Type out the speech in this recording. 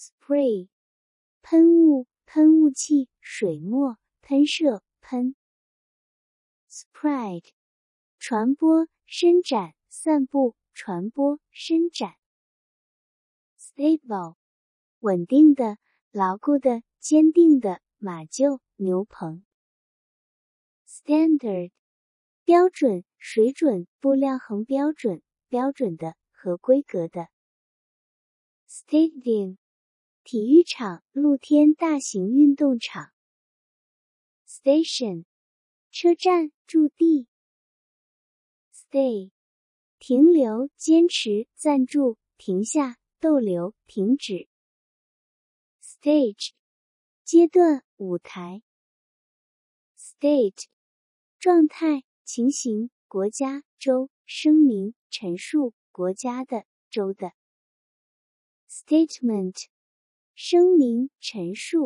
spray 喷雾、喷雾器、水墨、喷射、喷。spread 传播、伸展、散布、传播、伸展。stable 稳定的、牢固的、坚定的、马厩、牛棚。standard 标准、水准、布量衡标准、标准的、合规格的。stadium 体育场、露天大型运动场。station 车站、驻地。stay 停留、坚持、暂住、停下、逗留、停止。stage 阶段、舞台。state 状态、情形、国家、州、声明、陈述、国家的、州的。statement 声明、陈述。